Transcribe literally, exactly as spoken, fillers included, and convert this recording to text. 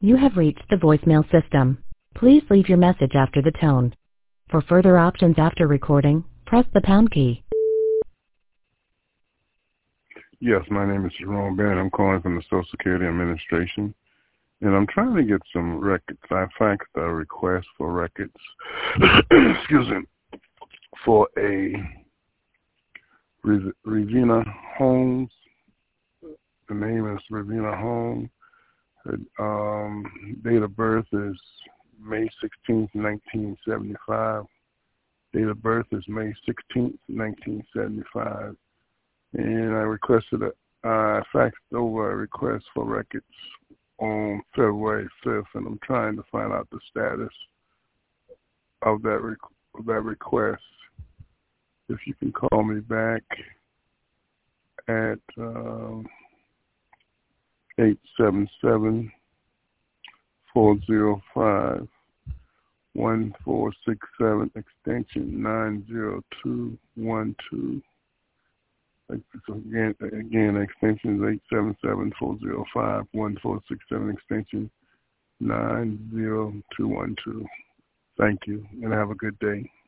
You have reached the voicemail system. Please leave your message after the tone. For further options after recording, press the pound key. Yes, my name is Jerome Bennett. I'm calling from the Social Security Administration, and I'm trying to get some records. I faxed a request for records, excuse me, for a Regina Holmes. The name is Regina Holmes. Her um, date of birth is May sixteenth, nineteen seventy-five. Date of birth is May sixteenth, nineteen seventy-five. And I requested, a, I faxed over a request for records on February fifth, and I'm trying to find out the status of that, re- of that request. If you can call me back at um, eight seven seven, four zero five, one four six seven, extension nine zero two one two. Again, again, extension is eight seven seven, four zero five, one four six seven, extension nine zero two one two. Thank you, and have a good day.